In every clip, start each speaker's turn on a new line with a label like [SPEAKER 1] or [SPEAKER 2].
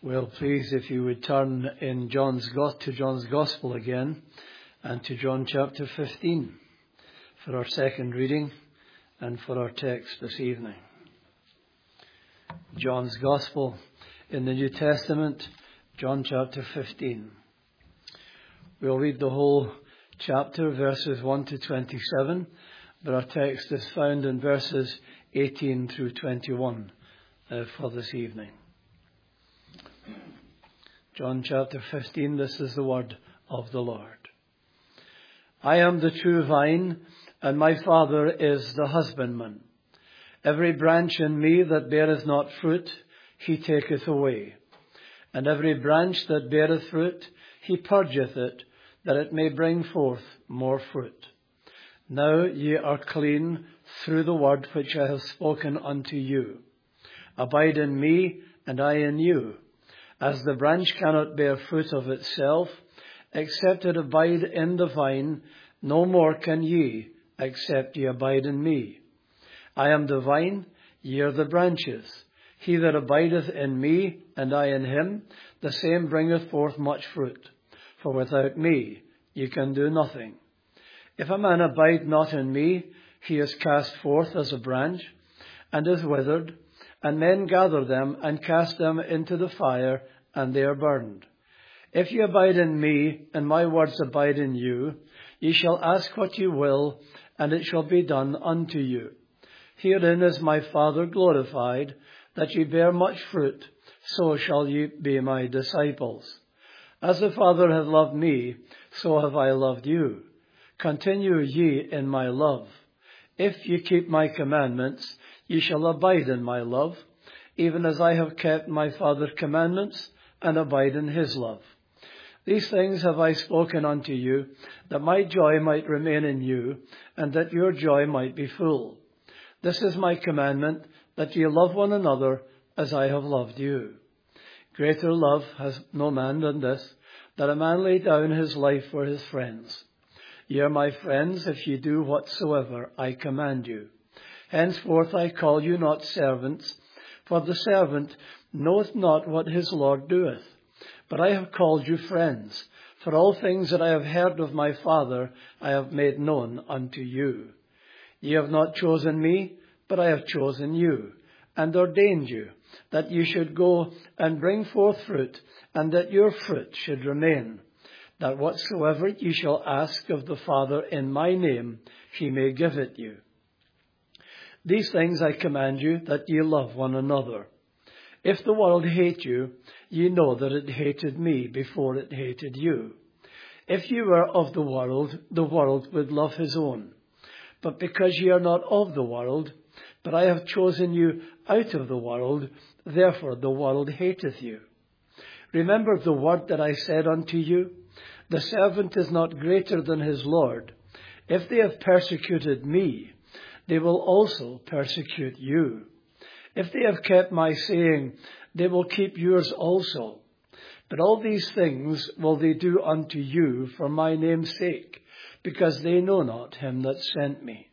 [SPEAKER 1] Well, please, if you would turn in to John's Gospel again and to John chapter 15 for our second reading and for our text this evening. John's Gospel in the New Testament, John chapter 15. We'll read the whole chapter, verses 1 to 27, but our text is found in verses 18 through 21 for this evening. John chapter 15, this is the word of the Lord. I am the true vine, and my Father is the husbandman. Every branch in me that beareth not fruit, he taketh away. And every branch that beareth fruit, he purgeth it, that it may bring forth more fruit. Now ye are clean through the word which I have spoken unto you. Abide in me, and I in you. As the branch cannot bear fruit of itself, except it abide in the vine, no more can ye, except ye abide in me. I am the vine, ye are the branches. He that abideth in me, and I in him, the same bringeth forth much fruit. For without me ye can do nothing. If a man abide not in me, he is cast forth as a branch, and is withered, and men gather them and cast them into the fire, and they are burned. If ye abide in me, and my words abide in you, ye shall ask what ye will, and it shall be done unto you. Herein is my Father glorified, that ye bear much fruit, so shall ye be my disciples. As the Father hath loved me, so have I loved you. Continue ye in my love. If ye keep my commandments, ye shall abide in my love, even as I have kept my Father's commandments, and abide in his love. These things have I spoken unto you, that my joy might remain in you, and that your joy might be full. This is my commandment, that ye love one another as I have loved you. Greater love has no man than this, that a man lay down his life for his friends. Ye are my friends, if ye do whatsoever I command you. Henceforth I call you not servants, for the servant knoweth not what his Lord doeth. But I have called you friends, for all things that I have heard of my Father I have made known unto you. Ye have not chosen me, but I have chosen you, and ordained you, that ye should go and bring forth fruit, and that your fruit should remain, that whatsoever ye shall ask of the Father in my name, he may give it you. These things I command you, that ye love one another. If the world hate you, ye know that it hated me before it hated you. If ye were of the world would love his own. But because ye are not of the world, but I have chosen you out of the world, therefore the world hateth you. Remember the word that I said unto you, the servant is not greater than his Lord. If they have persecuted me, they will also persecute you. If they have kept my saying, they will keep yours also. But all these things will they do unto you for my name's sake, because they know not him that sent me.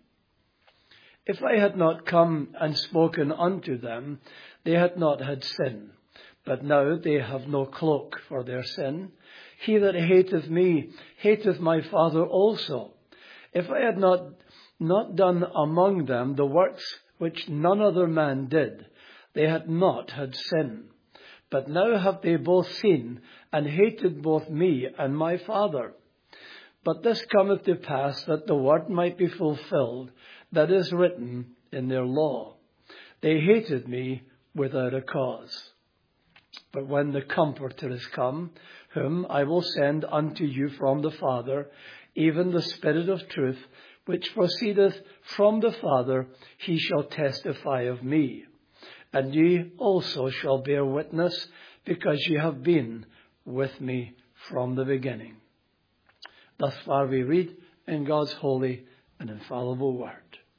[SPEAKER 1] If I had not come and spoken unto them, they had not had sin. But now they have no cloak for their sin. He that hateth me hateth my Father also. If I had not done among them the works which none other man did, they had not had sin. But now have they both seen and hated both me and my Father. But this cometh to pass, that the word might be fulfilled, that is written in their law. They hated me without a cause. But when the Comforter is come, whom I will send unto you from the Father, even the Spirit of truth, which proceedeth from the Father, he shall testify of me. And ye also shall bear witness, because ye have been with me from the beginning. Thus far we read in God's holy and infallible word.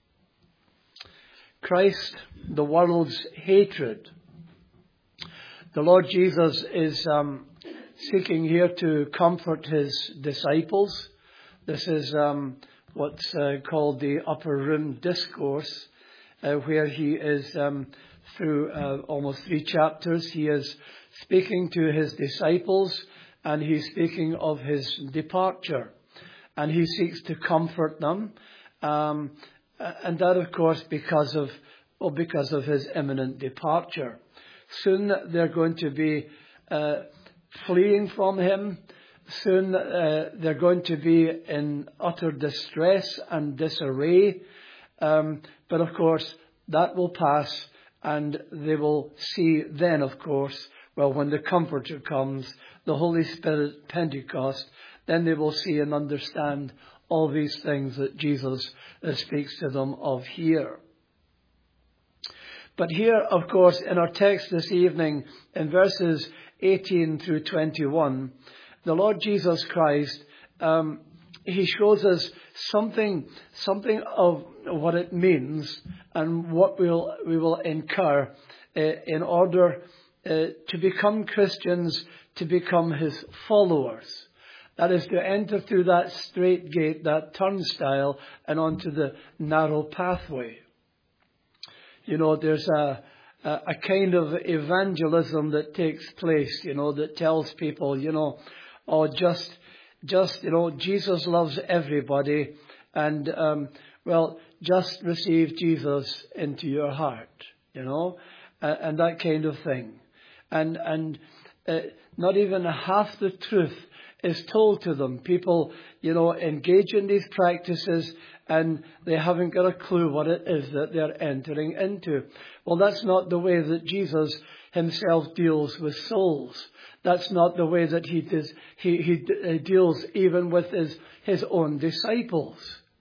[SPEAKER 1] Christ, the world's hatred. The Lord Jesus is seeking here to comfort his disciples. This is what's called the Upper Room Discourse, where he is, through almost 3 chapters, he is speaking to his disciples, and he's speaking of his departure. And he seeks to comfort them. And that, of course, because of his imminent departure. Soon they're going to be fleeing from him. Soon they're going to be in utter distress and disarray. But of course, that will pass, and they will see then, of course, well, when the Comforter comes, the Holy Spirit, Pentecost, then they will see and understand all these things that Jesus speaks to them of here. But here, of course, in our text this evening, in verses 18 through 21, the Lord Jesus Christ, he shows us something of what it means and what we will incur in order to become Christians, to become his followers. That is, to enter through that straight gate, that turnstile, and onto the narrow pathway. You know, there's a kind of evangelism that takes place, that tells people, just, Jesus loves everybody, and, just receive Jesus into your heart, and that kind of thing. And not even half the truth is told to them. People, engage in these practices, and they haven't got a clue what it is that they're entering into. Well, that's not the way that Jesus himself deals with souls. That's not the way that he deals even with his own disciples.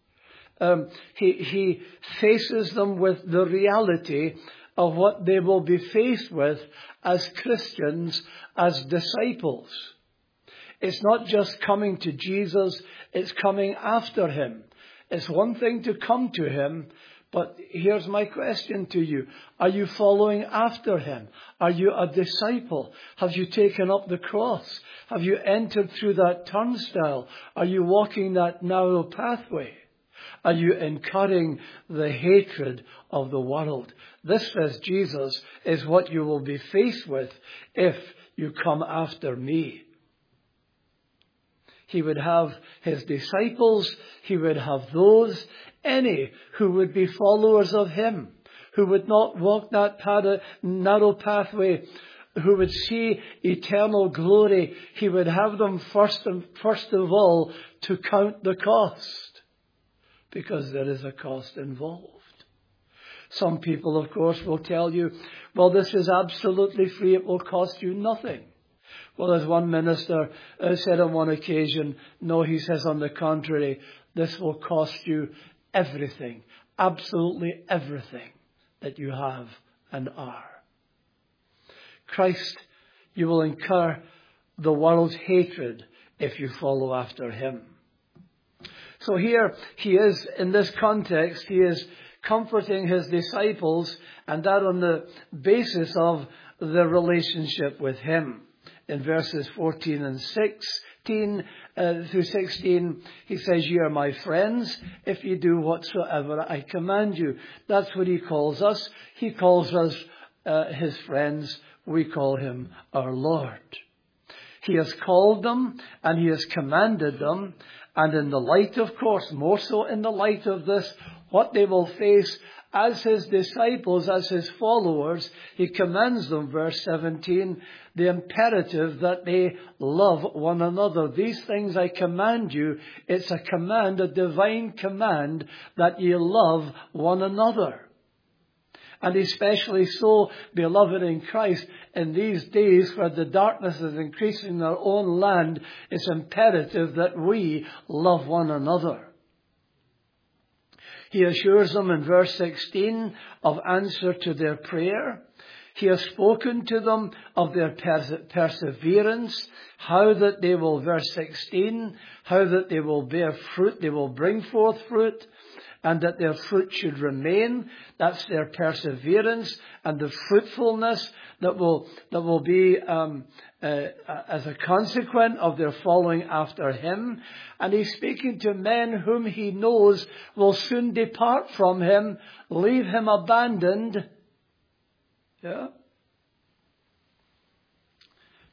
[SPEAKER 1] He faces them with the reality of what they will be faced with as Christians, as disciples. It's not just coming to Jesus, it's coming after him. It's one thing to come to him, but here's my question to you. Are you following after him? Are you a disciple? Have you taken up the cross? Have you entered through that turnstile? Are you walking that narrow pathway? Are you incurring the hatred of the world? This, says Jesus, is what you will be faced with if you come after me. He would have his disciples, he would have any who would be followers of him, who would not walk that narrow pathway, who would see eternal glory. He would have them first of all to count the cost, because there is a cost involved. Some people, of course, will tell you, well, this is absolutely free, it will cost you nothing. Well, as one minister said on one occasion, no, he says, on the contrary, this will cost you everything, absolutely everything that you have and are. Christ, you will incur the world's hatred if you follow after him. So here he is, in this context, he is comforting his disciples, and that on the basis of the relationship with him. In verses 14 and 16 through 16, he says, "You are my friends if you do whatsoever I command you." That's what he calls us. He calls us his friends. We call him our Lord. He has called them and he has commanded them. And in the light, of course, more so in the light of this, what they will face as his disciples, as his followers, he commands them, verse 17, the imperative that they love one another. These things I command you. It's a command, a divine command, that ye love one another. And especially so, beloved in Christ, in these days where the darkness is increasing in our own land, it's imperative that we love one another. He assures them in verse 16 of answer to their prayer. He has spoken to them of their perseverance, how that they will, verse 16, how that they will bear fruit, they will bring forth fruit, and that their fruit should remain. That's their perseverance and the fruitfulness that will be as a consequence of their following after him. And he's speaking to men whom he knows will soon depart from him, leave him abandoned. Yeah.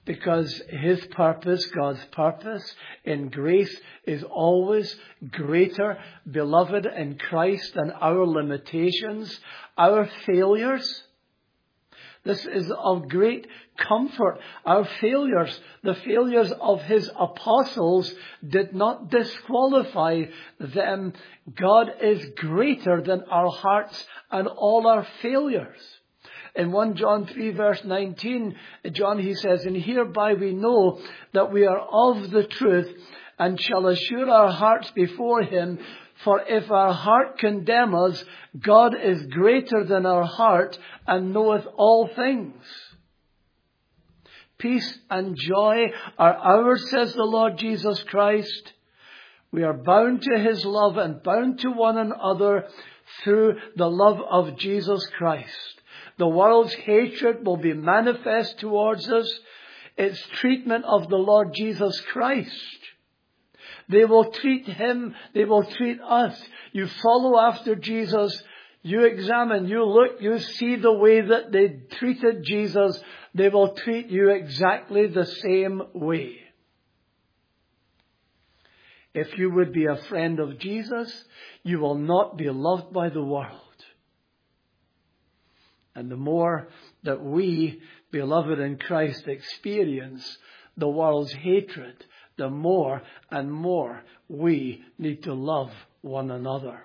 [SPEAKER 1] Because His purpose, God's purpose in grace, is always greater, beloved, in Christ than our limitations, our failures. This is of great comfort. Our failures, the failures of His apostles, did not disqualify them. God is greater than our hearts and all our failures. In 1 John 3 verse 19, John, he says, "And hereby we know that we are of the truth, and shall assure our hearts before Him. For if our heart condemn us, God is greater than our heart, and knoweth all things." Peace and joy are ours, says the Lord Jesus Christ. We are bound to His love and bound to one another through the love of Jesus Christ. The world's hatred will be manifest towards us. Its treatment of the Lord Jesus Christ. They will treat Him, they will treat us. You follow after Jesus, you examine, you look, you see the way that they treated Jesus. They will treat you exactly the same way. If you would be a friend of Jesus, you will not be loved by the world. And the more that we, beloved in Christ, experience the world's hatred, the more and more we need to love one another.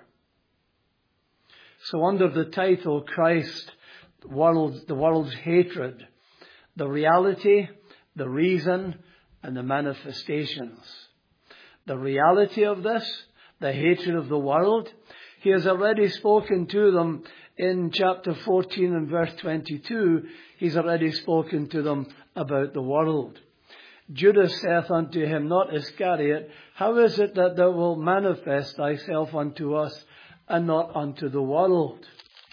[SPEAKER 1] So under the title, Christ, the world's hatred, the reality, the reason, and the manifestations. The reality of this, the hatred of the world, He has already spoken to them in chapter 14 and verse 22. He's already spoken to them about the world. Judas saith unto Him, not Iscariot, how is it that thou wilt manifest thyself unto us and not unto the world?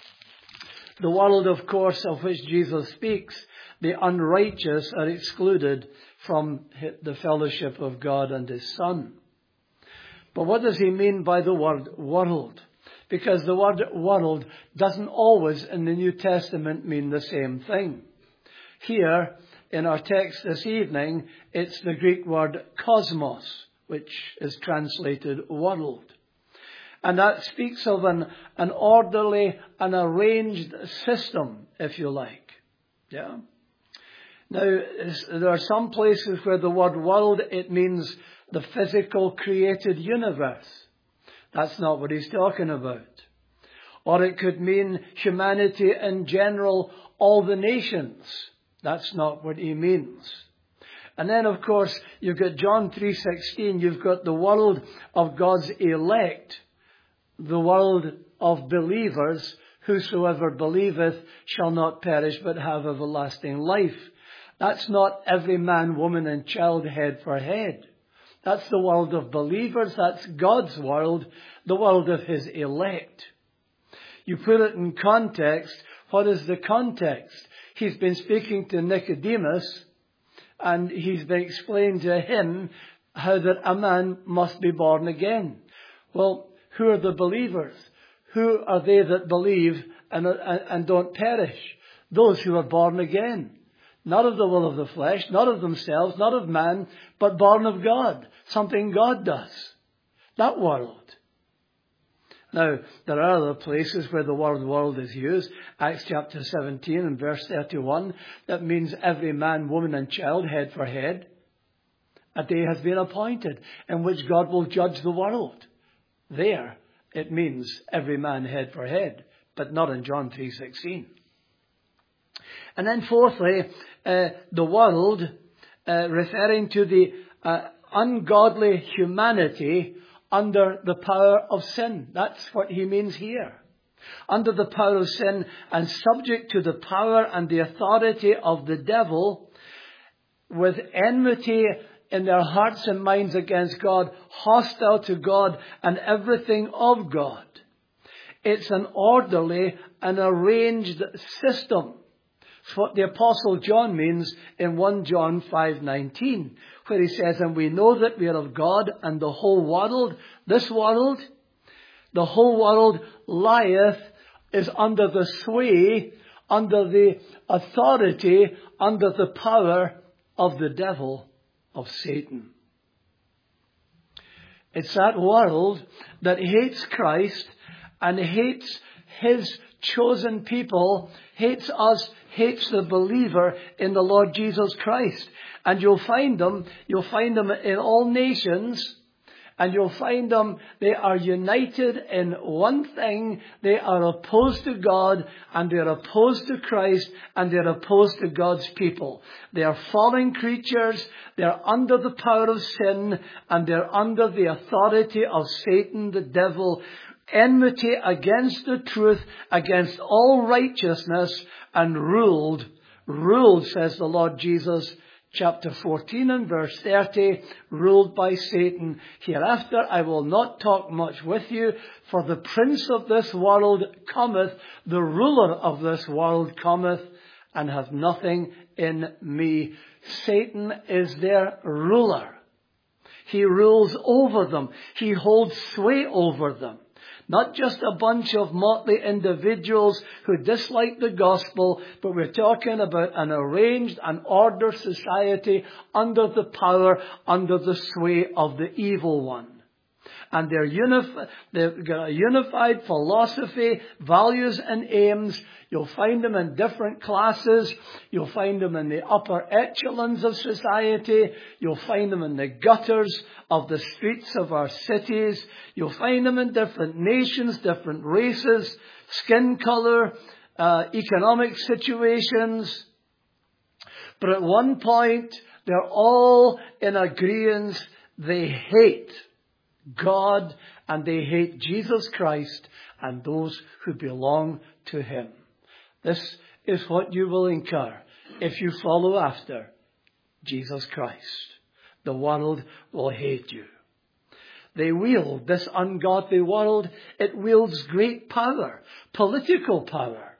[SPEAKER 1] The world, of course, of which Jesus speaks, the unrighteous are excluded from the fellowship of God and His Son. But what does He mean by the word world? Because the word world doesn't always in the New Testament mean the same thing. Here, in our text this evening, it's the Greek word cosmos, which is translated world. And that speaks of an orderly and arranged system, if you like. Yeah. Now, there are some places where the word world, it means the physical created universe. That's not what he's talking about. Or it could mean humanity in general, all the nations. That's not what he means. And then, of course, you've got John 3:16. You've got the world of God's elect, the world of believers. Whosoever believeth shall not perish but have everlasting life. That's not every man, woman and child head for head. That's the world of believers. That's God's world, the world of His elect. You put it in context. What is the context? He's been speaking to Nicodemus, and he's been explaining to him how that a man must be born again. Well, who are the believers? Who are they that believe and don't perish? Those who are born again. Not of the will of the flesh, not of themselves, not of man, but born of God. Something God does. That world. Now, there are other places where the word world is used. Acts chapter 17 and verse 31. That means every man, woman and child, head for head. A day has been appointed in which God will judge the world. There, it means every man head for head, but not in John 3:16. And then fourthly, the world, referring to the ungodly humanity under the power of sin. That's what he means here. Under the power of sin and subject to the power and the authority of the devil, with enmity in their hearts and minds against God, hostile to God and everything of God. It's an orderly and arranged system. It's what the Apostle John means in 1 John 5:19, where he says, and we know that we are of God, and the whole world, this world, the whole world is under the sway, under the authority, under the power of the devil, of Satan. It's that world that hates Christ and hates his chosen people, hates us, hates the believer in the Lord Jesus Christ. And you'll find them in all nations, and you'll find them, they are united in one thing. They are opposed to God, and they're opposed to Christ, and they're opposed to God's people. They are fallen creatures, they're under the power of sin, and they're under the authority of Satan, the devil, enmity against the truth, against all righteousness, and ruled, says the Lord Jesus, chapter 14 and verse 30, ruled by Satan. Hereafter I will not talk much with you, for the prince of this world cometh, the ruler of this world cometh, and hath nothing in me. Satan is their ruler. He rules over them. He holds sway over them. Not just a bunch of motley individuals who dislike the gospel, but we're talking about an arranged and ordered society under the power, under the sway of the evil one. And they've got a unified philosophy, values and aims. You'll find them in different classes. You'll find them in the upper echelons of society. You'll find them in the gutters of the streets of our cities. You'll find them in different nations, different races, skin color, economic situations. But at one point, they're all in agreement. They hate God, and they hate Jesus Christ and those who belong to him. This is what you will incur if you follow after Jesus Christ. The world will hate you. They wield, this ungodly world, it wields great power, political power.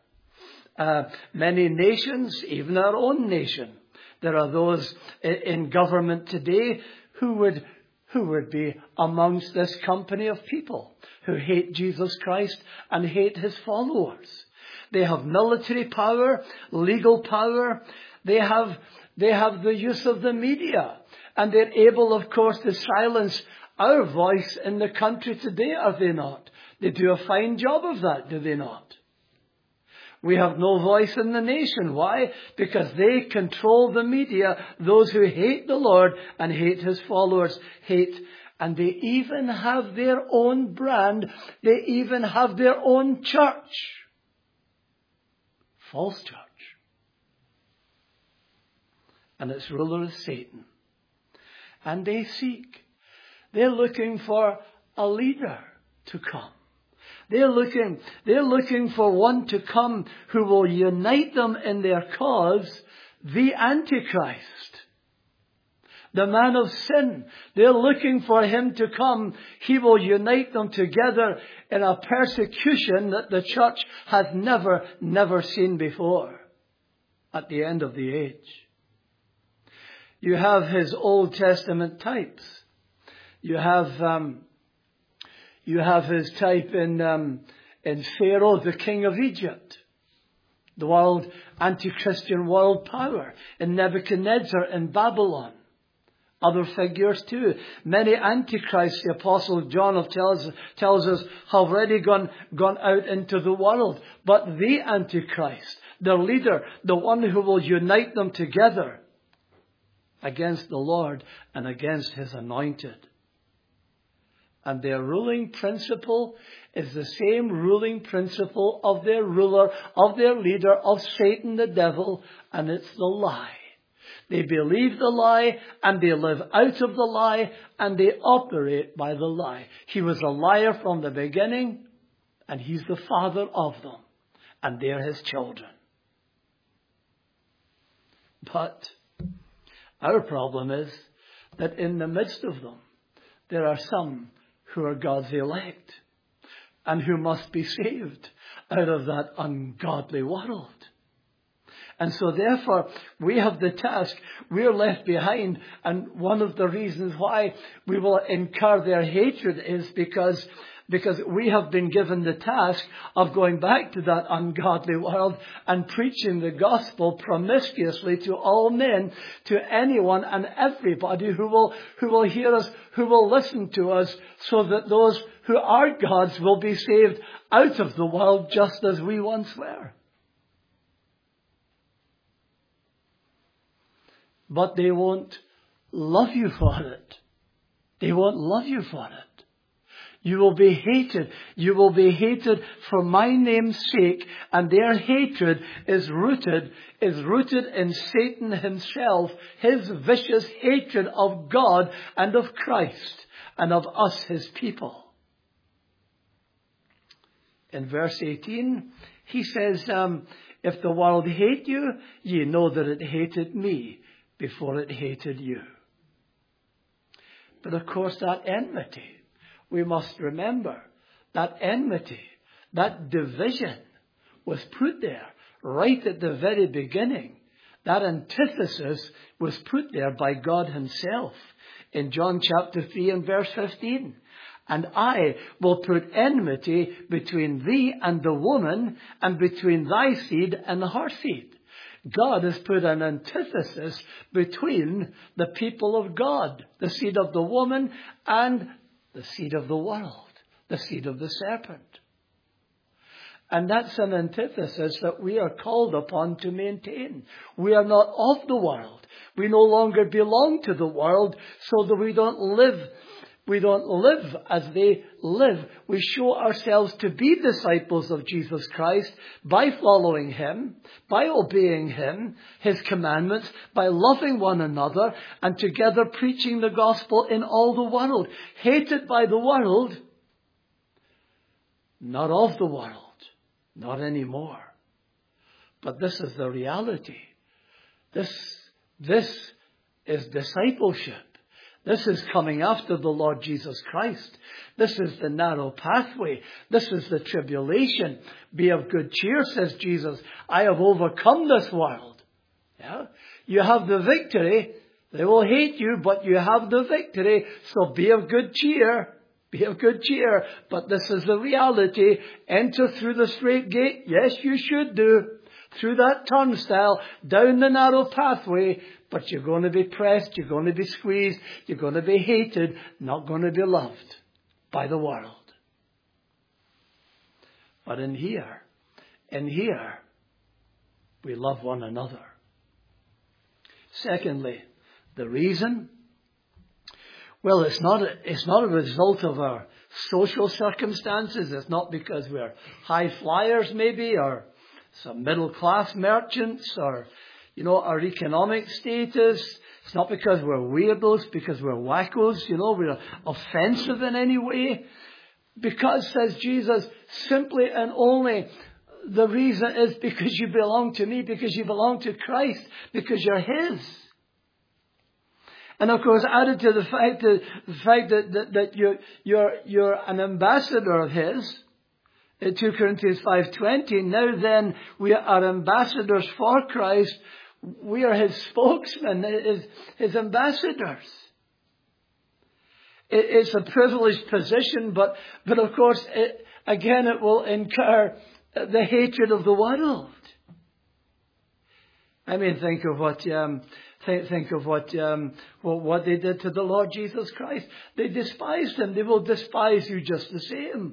[SPEAKER 1] Many nations, even our own nation, there are those in government today who would be amongst this company of people who hate Jesus Christ and hate his followers. They have military power, legal power. They have the use of the media. And they're able, of course, to silence our voice in the country today, are they not? They do a fine job of that, do they not? We have no voice in the nation. Why? Because they control the media. Those who hate the Lord and hate his followers hate. And they even have their own brand. They even have their own church. False church. And its ruler is Satan. And they're looking for a leader to come. They're looking for one to come who will unite them in their cause, the Antichrist, the man of sin. They're looking for him to come. He will unite them together in a persecution that the church has never seen before at the end of the age. You have his Old Testament types. You have his type in Pharaoh, the king of Egypt, the world, anti-Christian world power, in Nebuchadnezzar in Babylon. Other figures too. Many antichrists, the Apostle John tells us, have already gone out into the world. But the Antichrist, their leader, the one who will unite them together against the Lord and against his anointed. And their ruling principle is the same ruling principle of their ruler, of their leader, of Satan the devil, and it's the lie. They believe the lie, and they live out of the lie, and they operate by the lie. He was a liar from the beginning, and he's the father of them, and they're his children. But our problem is that in the midst of them, there are some who are God's elect and who must be saved out of that ungodly world. And so therefore, we have the task. We're left behind. And one of the reasons why we will incur their hatred is because because we have been given the task of going back to that ungodly world and preaching the gospel promiscuously to all men, to anyone and everybody who will hear us, who will listen to us, so that those who are God's will be saved out of the world just as we once were. But they won't love you for it. They won't love you for it. You will be hated. You will be hated for my name's sake. And their hatred is rooted in Satan himself, his vicious hatred of God and of Christ and of us, his people. In verse 18, he says, if the world hate you, ye know that it hated me before it hated you. But of course, that enmity, we must remember, that enmity, that division was put there right at the very beginning. That antithesis was put there by God himself in John chapter 3 and verse 15. And I will put enmity between thee and the woman, and between thy seed and her seed. God has put an antithesis between the people of God, the seed of the woman and the seed of the world, the seed of the serpent. And that's an antithesis that we are called upon to maintain. We are not of the world. We no longer belong to the world, so that we don't live as they live. We show ourselves to be disciples of Jesus Christ by following him, by obeying him, his commandments, by loving one another, and together preaching the gospel in all the world. Hated by the world, not of the world, not anymore. But this is the reality. This is discipleship. This is coming after the Lord Jesus Christ. This is the narrow pathway. This is the tribulation. Be of good cheer, says Jesus. I have overcome this world. Yeah? You have the victory. They will hate you, but you have the victory. So be of good cheer. Be of good cheer. But this is the reality. Enter through the straight gate. Yes, you should do. Through that turnstile, down the narrow pathway. But you're going to be pressed, you're going to be squeezed, you're going to be hated, not going to be loved by the world. But in here, we love one another. Secondly, the reason, well, it's not a result of our social circumstances. It's not because we're high flyers maybe, or some middle class merchants, or our economic status. It's not because we're weirdos, because we're wackos, we're offensive in any way. Because, says Jesus, simply and only the reason is because you belong to me, because you belong to Christ, because you're his. And of course, added to the fact that you're an ambassador of his, in 2 Corinthians 5:20, now then we are ambassadors for Christ. We are his spokesmen, his ambassadors. It's a privileged position, but of course, it will incur the hatred of the world. I mean, think of what they did to the Lord Jesus Christ. They despised him. They will despise you just the same.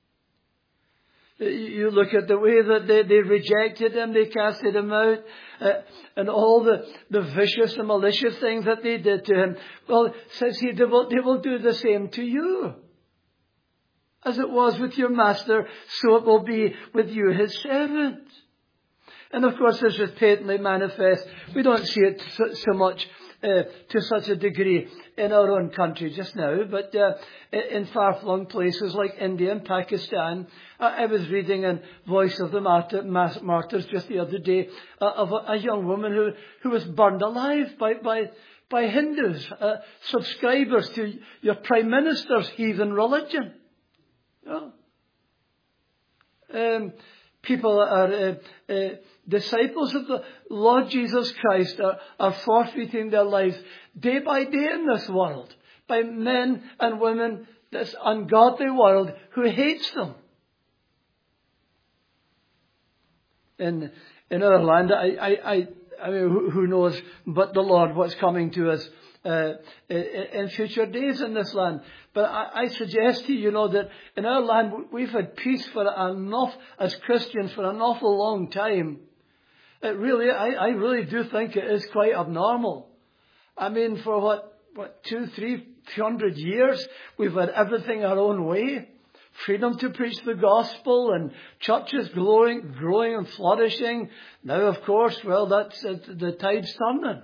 [SPEAKER 1] You look at the way that they rejected him, they casted him out, and all the vicious and malicious things that they did to him. Well, says he, they will do the same to you. As it was with your master, so it will be with you, his servant. And of course, this is patently manifest. We don't see it so much to such a degree in our own country just now, but in far-flung places like India and Pakistan. I was reading in Voice of the Martyrs just the other day of a young woman who was burned alive by Hindus, subscribers to your Prime Minister's heathen religion. People are disciples of the Lord Jesus Christ are forfeiting their lives day by day in this world by men and women this ungodly world who hates them. In our land, I mean, who knows but the Lord what's coming to us in future days in this land. But I suggest to you, that in our land we've had peace as Christians for an awful long time. I really do think it is quite abnormal. I mean, for 200-300 years we've had everything our own way. Freedom to preach the gospel and churches growing and flourishing. Now, of course, that's the tide's turning.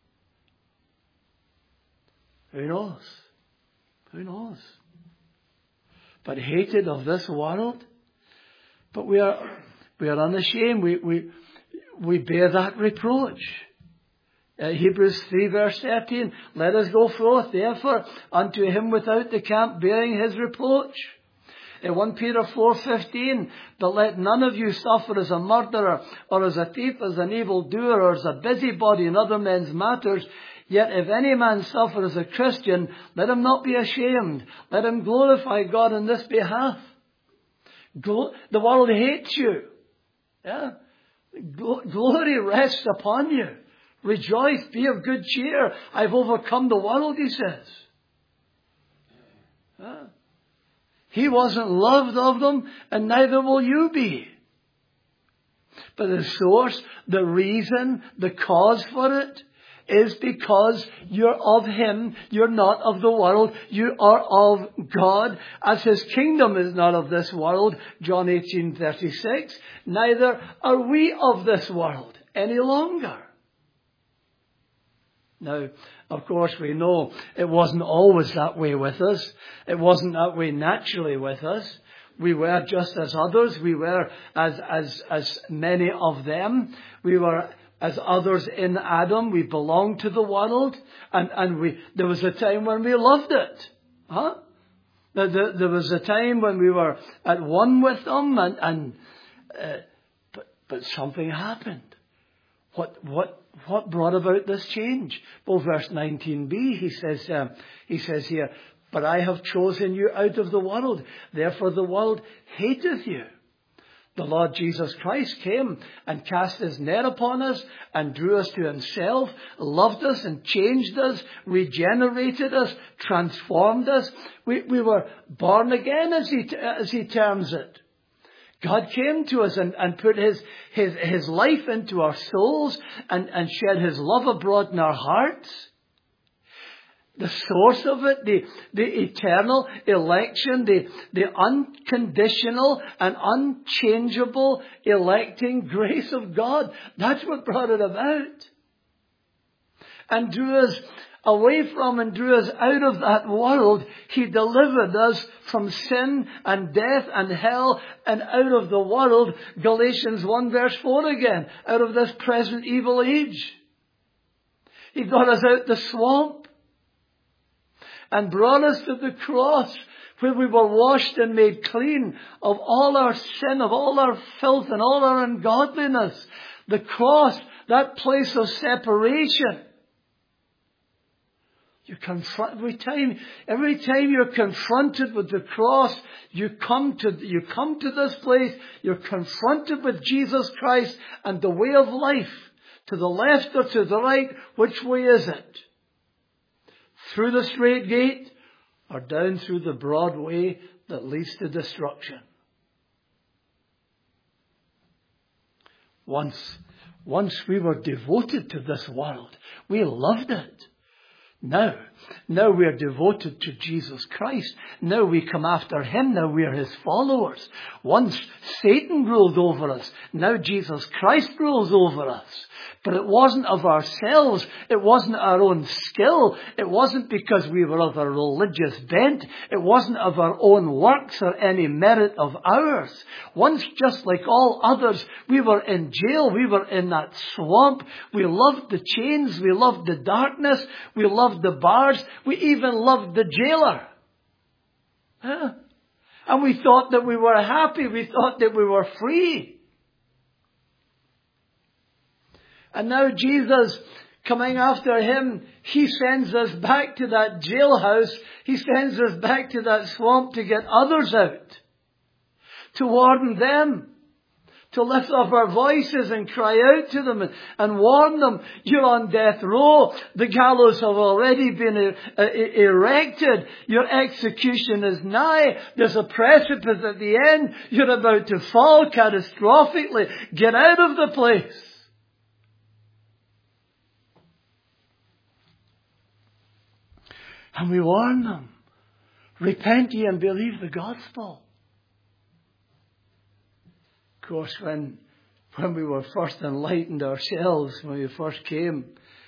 [SPEAKER 1] Who knows? Who knows? But hated of this world. But we are unashamed. We bear that reproach. Hebrews 3 verse 13. Let us go forth, therefore, unto him without the camp, bearing his reproach. In 1 Peter 4:15, but let none of you suffer as a murderer, or as a thief, as an evildoer, or as a busybody in other men's matters. Yet if any man suffer as a Christian, let him not be ashamed. Let him glorify God in this behalf. The world hates you. Yeah? Glory rests upon you. Rejoice, be of good cheer. I've overcome the world, he says. Yeah? He wasn't loved of them, and neither will you be. But the source, the reason, the cause for it is because you're of him. You're not of the world. You are of God, as his kingdom is not of this world. John 18:36. Neither are we of this world any longer. Now, of course, we know it wasn't always that way with us. It wasn't that way naturally with us. We were just as others. We were as many of them. We were as others in Adam. We belonged to the world. And there was a time when we loved it. Huh? There was a time when we were at one with them. But something happened. What brought about this change? Well, verse 19b, he says here, but I have chosen you out of the world, therefore the world hateth you. The Lord Jesus Christ came and cast his net upon us and drew us to himself, loved us and changed us, regenerated us, transformed us. We were born again, as he terms it. God came to us and put his life into our souls and shed his love abroad in our hearts. The source of it, the eternal election, the unconditional and unchangeable electing grace of God. That's what brought it about. And drew us away from and drew us out of that world. He delivered us from sin and death and hell and out of the world. Galatians 1 verse 4 again. Out of this present evil age. He got us out the swamp and brought us to the cross, where we were washed and made clean of all our sin, of all our filth and all our ungodliness. The cross, that place of separation. Every time you're confronted with the cross, you come to this place, you're confronted with Jesus Christ and the way of life. To the left or to the right, which way is it? Through the straight gate or down through the broad way that leads to destruction? Once we were devoted to this world. We loved it. Now we are devoted to Jesus Christ. Now we come after him. Now we are his followers. Once Satan ruled over us. Now Jesus Christ rules over us. But it wasn't of ourselves. It wasn't our own skill. It wasn't because we were of a religious bent. It wasn't of our own works or any merit of ours. Once, just like all others, we were in jail. We were in that swamp. We loved the chains. We loved the darkness. We loved the bars. We even loved the jailer. Huh? And we thought that we were happy. We thought that we were free. And now Jesus coming after him, he sends us back to that jailhouse. He sends us back to that swamp to get others out, to warn them, to lift up our voices and cry out to them and warn them. You're on death row. The gallows have already been erected. Your execution is nigh. There's a precipice at the end. You're about to fall catastrophically. Get out of the place. And we warn them. Repent ye and believe the gospel. Of course, when we were first enlightened ourselves, when we first came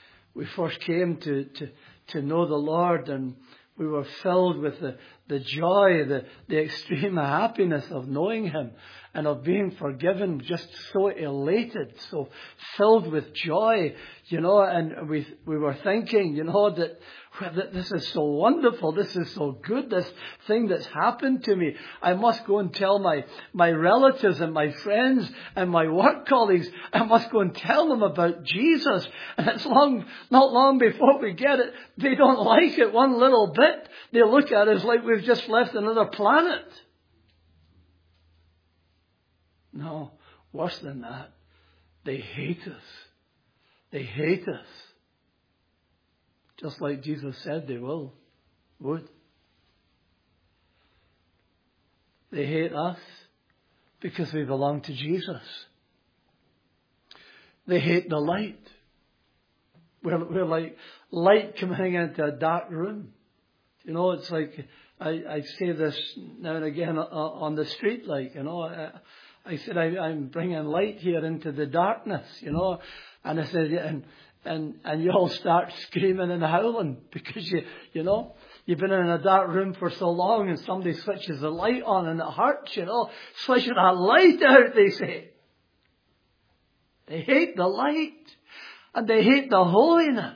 [SPEAKER 1] to know the Lord, and we were filled with the joy, the extreme happiness of knowing Him and of being forgiven, just so elated, so filled with joy, and we were thinking, that this is so wonderful, this is so good, this thing that's happened to me. I must go and tell my relatives and my friends and my work colleagues. I must go and tell them about Jesus. And it's not long before we get it, they don't like it one little bit. They look at us like we've just left another planet. No, worse than that. They hate us. They hate us. Just like Jesus said they would. They hate us because we belong to Jesus. They hate the light. We're like light coming into a dark room. It's like, I say this now and again on the street, I said, I'm bringing light here into the darkness, and I said, and you all start screaming and howling because you've been in a dark room for so long, and somebody switches the light on and it hurts, switching that light out, they say. They hate the light and they hate the holiness.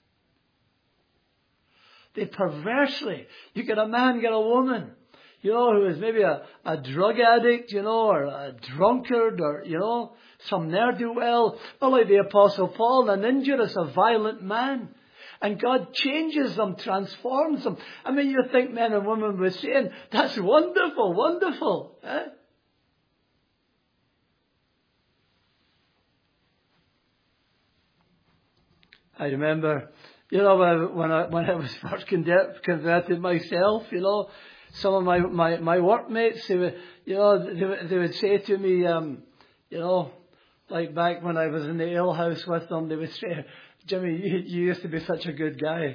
[SPEAKER 1] They perversely, you get a man, get a woman, who is maybe a drug addict, or a drunkard, or, some ne'er-do-well, or like the Apostle Paul, an injurious, a violent man. And God changes them, transforms them. I mean, you think men and women were saying, that's wonderful, wonderful. Eh? I remember, when I was first converted myself, some of my workmates, they would say to me, like back when I was in the alehouse with them, they would say, Jimmy, you used to be such a good guy.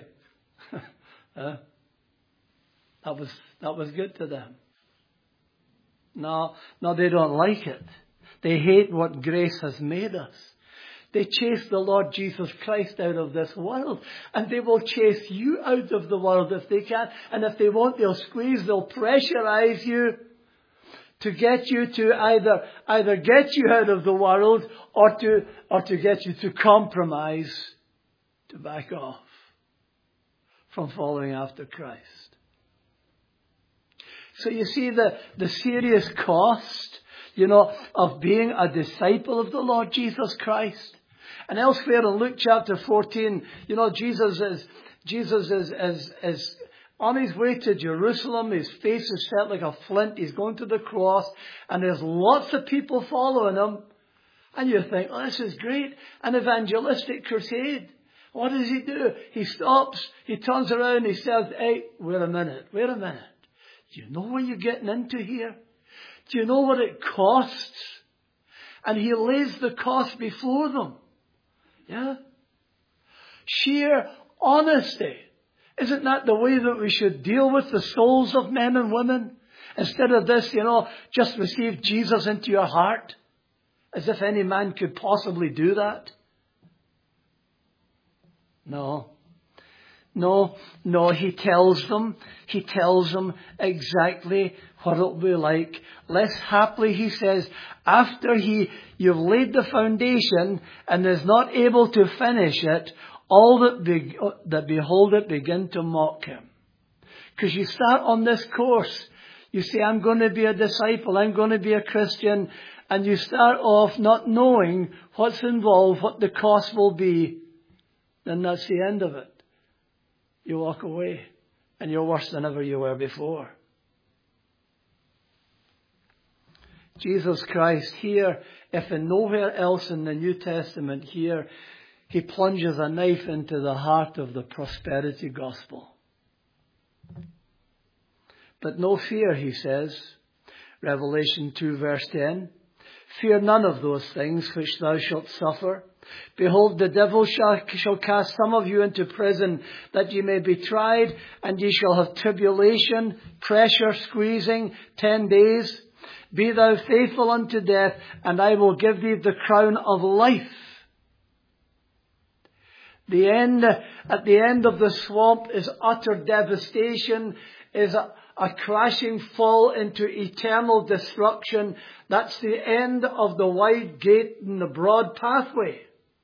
[SPEAKER 1] That was good to them. No, they don't like it. They hate what grace has made us. They chase the Lord Jesus Christ out of this world. And they will chase you out of the world if they can. And if they won't, they'll squeeze, they'll pressurize you to get you to either get you out of the world or to get you to compromise, to back off from following after Christ. So you see the serious cost, of being a disciple of the Lord Jesus Christ. And elsewhere in Luke chapter 14, Jesus is on his way to Jerusalem. His face is set like a flint. He's going to the cross, and there's lots of people following him. And you think, oh, this is great, an evangelistic crusade. What does he do? He stops, he turns around, he says, hey, wait a minute. Do you know what you're getting into here? Do you know what it costs? And he lays the cost before them. Yeah? Sheer honesty. Isn't that the way that we should deal with the souls of men and women? Instead of this, just receive Jesus into your heart. As if any man could possibly do that. No, he tells them exactly what it'll be like. Less haply, he says, after you've laid the foundation and is not able to finish it, all that behold it begin to mock him. Because you start on this course, you say, I'm going to be a disciple, I'm going to be a Christian, and you start off not knowing what's involved, what the cost will be. then that's the end of it. You walk away and you're worse than ever you were before. Jesus Christ here, if in nowhere else in the New Testament here, he plunges a knife into the heart of the prosperity gospel. But no fear, he says, Revelation 2 verse 10. Fear none of those things which thou shalt suffer. Behold, the devil shall cast some of you into prison, that ye may be tried, and ye shall have tribulation, pressure, squeezing, 10 days. Be thou faithful unto death, and I will give thee the crown of life. At the end of the swamp is utter devastation, is a crashing fall into eternal destruction. That's the end of the wide gate and the broad pathway.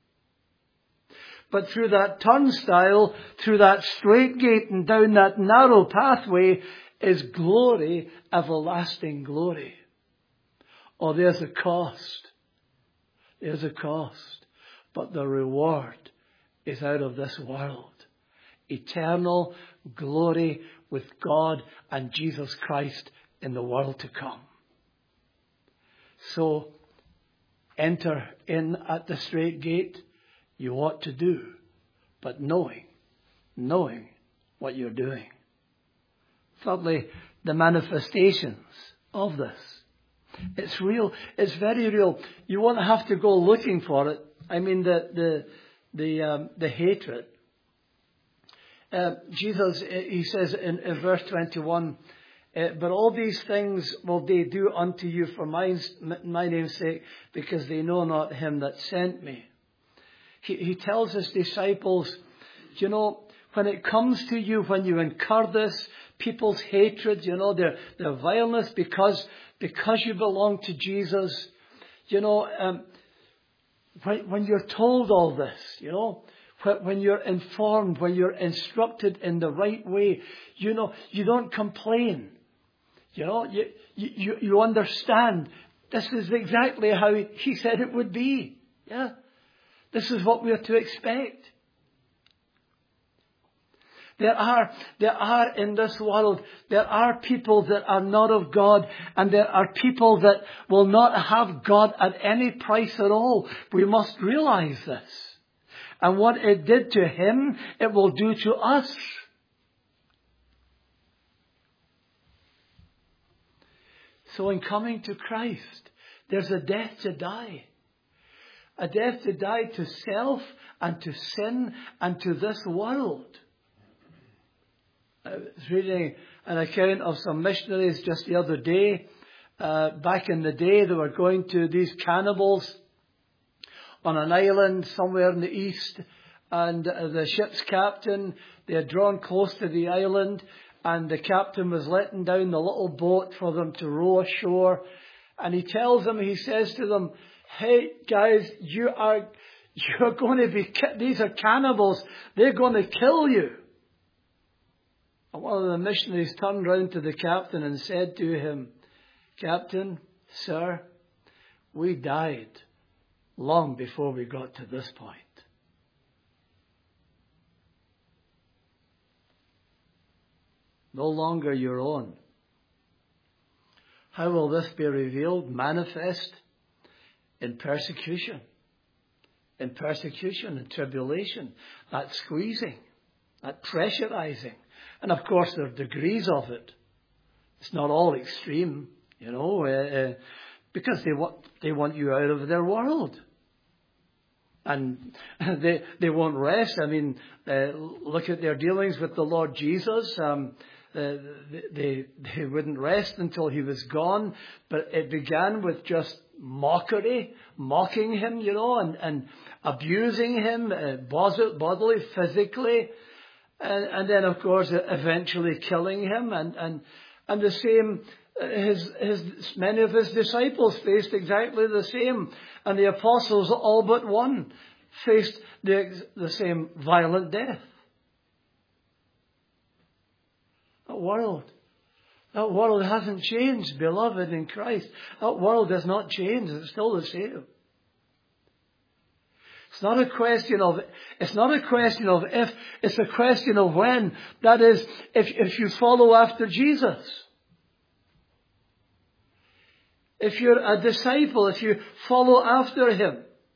[SPEAKER 1] But through that turnstile, through that straight gate and down that narrow pathway is glory, everlasting glory. Oh, there's a cost. There's a cost. But the reward is out of this world. Eternal glory with God and Jesus Christ in the world to come. So, enter in at the straight gate. You ought to do, but knowing what you're doing. Thirdly, the manifestations of this. It's real. It's very real. You won't have to go looking for it. I mean, the hatred. Jesus, he says in verse 21, but all these things will they do unto you for my name's sake, because they know not him that sent me. He tells his disciples, you know, when it comes to you, when you incur this, people's hatred, you know, their vileness, because you belong to Jesus, you know, when you're told all this, you know, when you're informed, when you're instructed in the right way, you know, you don't complain. You know, you understand. This is exactly how he said it would be. Yeah. This is what we are to expect. There are in this world, there are people that are not of God, and there are people that will not have God at any price at all. We must realize this. And what it did to him, it will do to us. So in coming to Christ, there's a death to die. A death to die to self and to sin and to this world. I was reading an account of some missionaries just the other day. Back in the day, they were going to these cannibals on an island somewhere in the east. And the ship's captain, they had drawn close to the island. And the captain was letting down the little boat for them to row ashore. And he tells them, he says to them, hey guys, you're going to be, these are cannibals. They're going to kill you. And one of the missionaries turned round to the captain and said to him, Captain, sir, we died long before we got to this point. No longer your own. How will this be revealed, manifest? In persecution. In persecution and tribulation. That squeezing. That pressurizing. And of course there are degrees of it. It's not all extreme, you know, because they want you out of their world. And they won't rest. I mean, look at their dealings with the Lord Jesus. They wouldn't rest until he was gone. But it began with just mockery, mocking him, you know, and abusing him bodily, physically. And then, of course, eventually killing him. And the same, many of his disciples faced exactly the same. And the apostles, all but one, faced the same violent death. That world hasn't changed, beloved in Christ. That world has not changed. It's still the same. It's not a question of if, it's a question of when. That is, if you follow after Jesus. If you're a disciple, if you follow after Him.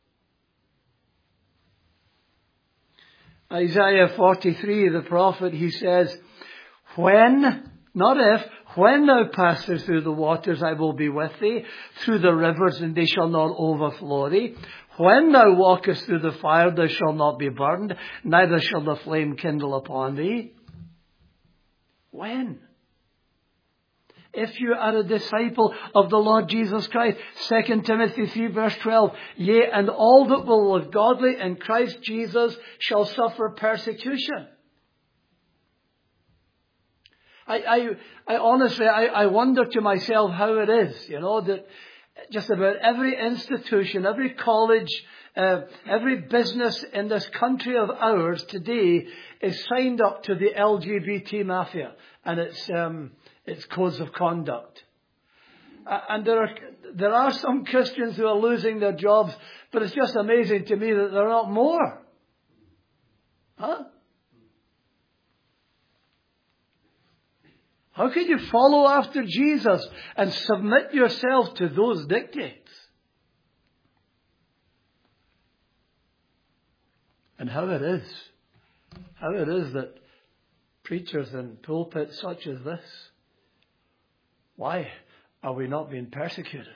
[SPEAKER 1] Isaiah 43, the prophet, he says, when, not if, when thou passest through the waters, I will be with thee, through the rivers, and they shall not overflow thee. When thou walkest through the fire, thou shalt not be burned, neither shall the flame kindle upon thee. When? If you are a disciple of the Lord Jesus Christ, 2 Timothy 3 verse 12, yea, and all that will live godly in Christ Jesus shall suffer persecution. I honestly, I wonder to myself how it is, that just about every institution, every college, every business in this country of ours today is signed up to the LGBT mafia and its codes of conduct. And there are some Christians who are losing their jobs, but it's just amazing to me that there are not more. Huh? How can you follow after Jesus and submit yourself to those dictates? And how it is that preachers in pulpits such as this, why are we not being persecuted?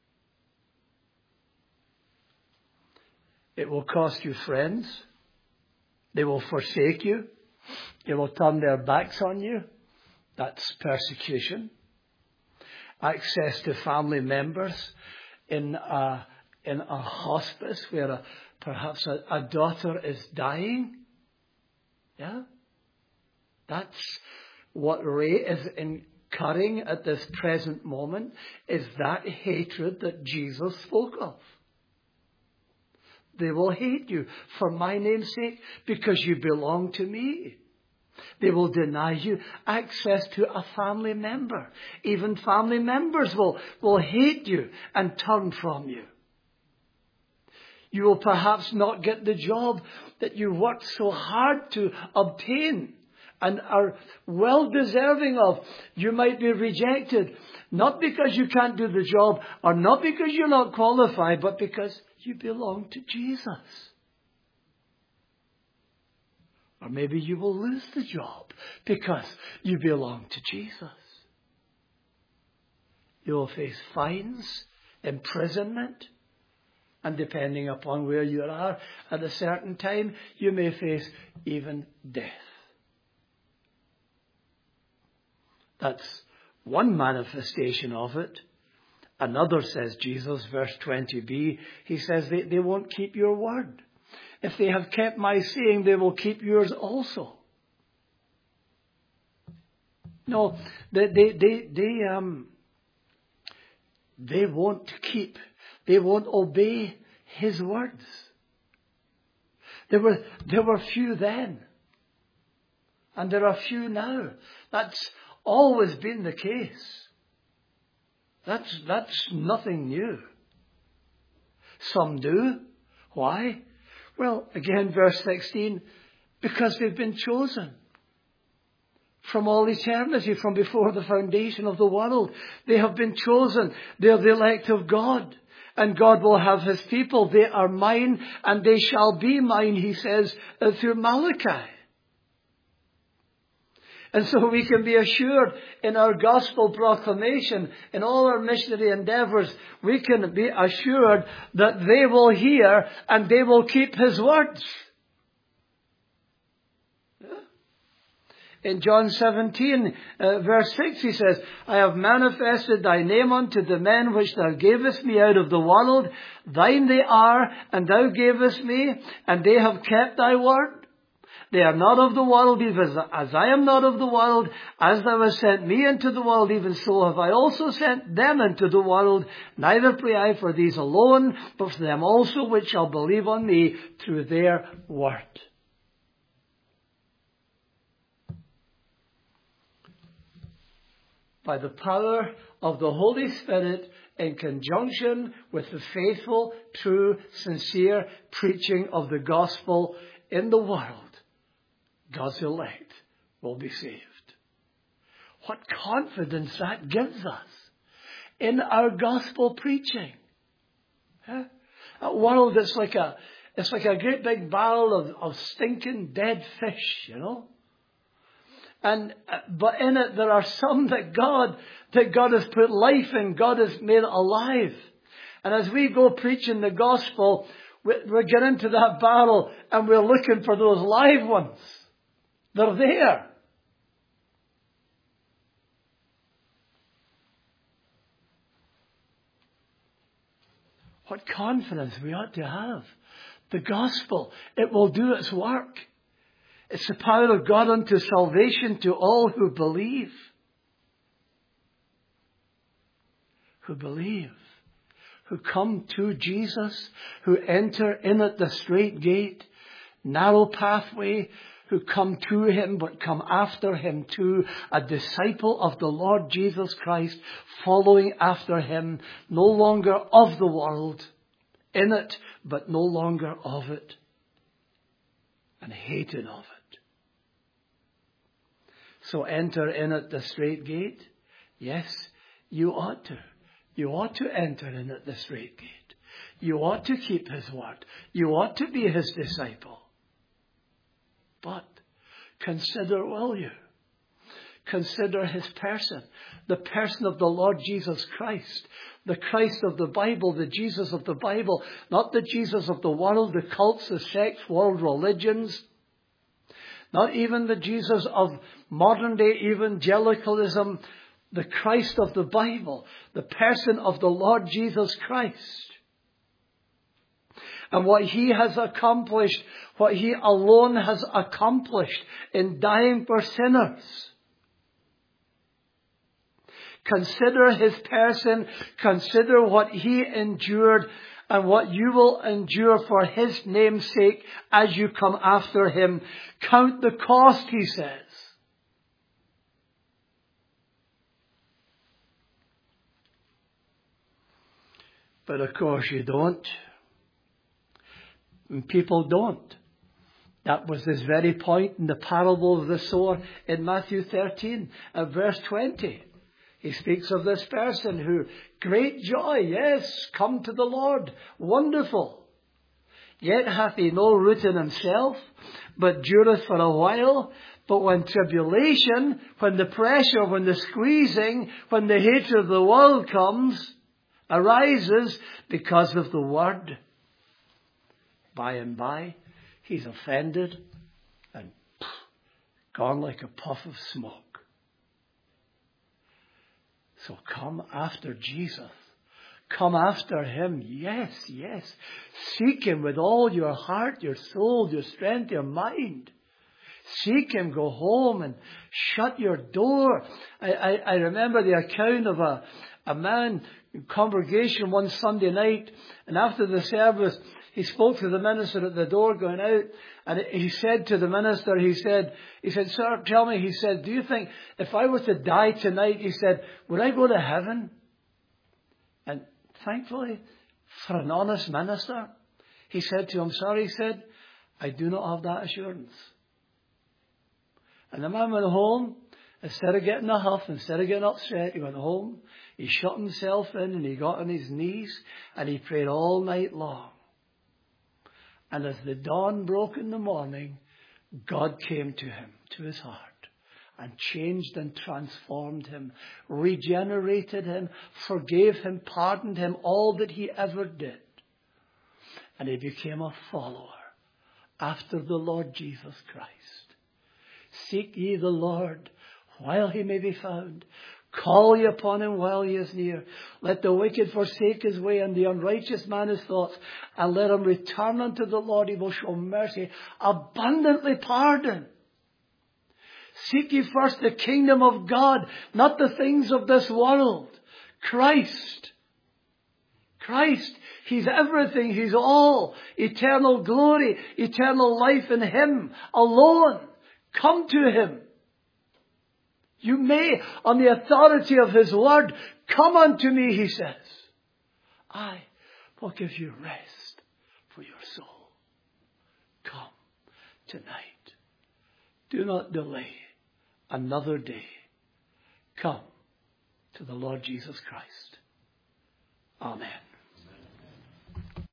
[SPEAKER 1] It will cost you friends. They will forsake you. They will turn their backs on you. That's persecution. Access to family members in a hospice where perhaps a daughter is dying. Yeah? That's what Ray is incurring at this present moment, is that hatred that Jesus spoke of. They will hate you for my name's sake because you belong to me. They will deny you access to a family member. Even family members will hate you and turn from you. You will perhaps not get the job that you worked so hard to obtain and are well deserving of. You might be rejected, not because you can't do the job or not because you're not qualified, but because you belong to Jesus. Or maybe you will lose the job because you belong to Jesus. You will face fines, imprisonment, and depending upon where you are at a certain time, you may face even death. That's one manifestation of it. Another, says Jesus, verse 20b, he says they won't keep your word. If they have kept my saying, they will keep yours also. No, they won't obey his words. There were few then, and there are few now. That's always been the case. That's nothing new. Some do. Why? Well, again, verse 16, because they've been chosen from all eternity, from before the foundation of the world. They have been chosen. They are the elect of God. And God will have his people. They are mine and they shall be mine, he says, through Malachi. And so we can be assured in our gospel proclamation, in all our missionary endeavors, we can be assured that they will hear and they will keep his words. In John 17, verse 6, he says, I have manifested thy name unto the men which thou gavest me out of the world. Thine they are, and thou gavest me, and they have kept thy word. They are not of the world, even as I am not of the world. As thou hast sent me into the world, even so have I also sent them into the world. Neither pray I for these alone, but for them also which shall believe on me through their word. By the power of the Holy Spirit in conjunction with the faithful, true, sincere preaching of the gospel in the world, God's elect will be saved. What confidence that gives us in our gospel preaching. Huh? That world is like a great big barrel of stinking dead fish, you know. But in it there are some that God has put life in, God has made alive. And as we go preaching the gospel, we get into that barrel and we're looking for those live ones. They're there. What confidence we ought to have. The gospel, it will do its work. It's the power of God unto salvation to all who believe. Who believe. Who come to Jesus. Who enter in at the straight gate. Narrow pathway. Who come to Him but come after Him too. A disciple of the Lord Jesus Christ. Following after Him. No longer of the world. In it but no longer of it. And hated of it. So enter in at the straight gate. Yes, you ought to. You ought to enter in at the straight gate. You ought to keep His word. You ought to be His disciple. But consider, will you? Consider His person. The person of the Lord Jesus Christ. The Christ of the Bible, the Jesus of the Bible. Not the Jesus of the world, the cults, the sects, world religions. Not even the Jesus of modern day evangelicalism. The Christ of the Bible. The person of the Lord Jesus Christ. And what He has accomplished. What He alone has accomplished in dying for sinners. Consider His person. Consider what He endured. And what you will endure for His name's sake as you come after Him. Count the cost, He says. But of course you don't. And people don't. That was this very point in the parable of the sower in Matthew 13 at verse 20. He speaks of this person who, great joy, yes, come to the Lord, wonderful. Yet hath he no root in himself, but dureth for a while. But when tribulation, when the pressure, when the squeezing, when the hatred of the world comes, arises because of the word, by and by he's offended and gone like a puff of smoke. So come after Jesus. Come after Him. Yes, yes. Seek Him with all your heart, your soul, your strength, your mind. Seek Him. Go home and shut your door. I remember the account of a man in congregation one Sunday night. And after the service, he spoke to the minister at the door going out. And he said to the minister, he said, sir, tell me, he said, do you think if I was to die tonight, he said, would I go to heaven? And thankfully, for an honest minister, he said to him, sir, he said, I do not have that assurance. And the man went home, instead of getting a huff, instead of getting upset, he went home, he shut himself in and he got on his knees and he prayed all night long. And as the dawn broke in the morning, God came to him, to his heart, and changed and transformed him, regenerated him, forgave him, pardoned him, all that he ever did. And he became a follower after the Lord Jesus Christ. Seek ye the Lord while He may be found. Call ye upon Him while He is near. Let the wicked forsake his way and the unrighteous man his thoughts. And let him return unto the Lord. He will show mercy, abundantly pardon. Seek ye first the kingdom of God, not the things of this world. Christ. Christ. He's everything. He's all. Eternal glory. Eternal life in Him alone. Come to Him. You may, on the authority of His word, come unto me, he says. I will give you rest for your soul. Come tonight. Do not delay another day. Come to the Lord Jesus Christ. Amen.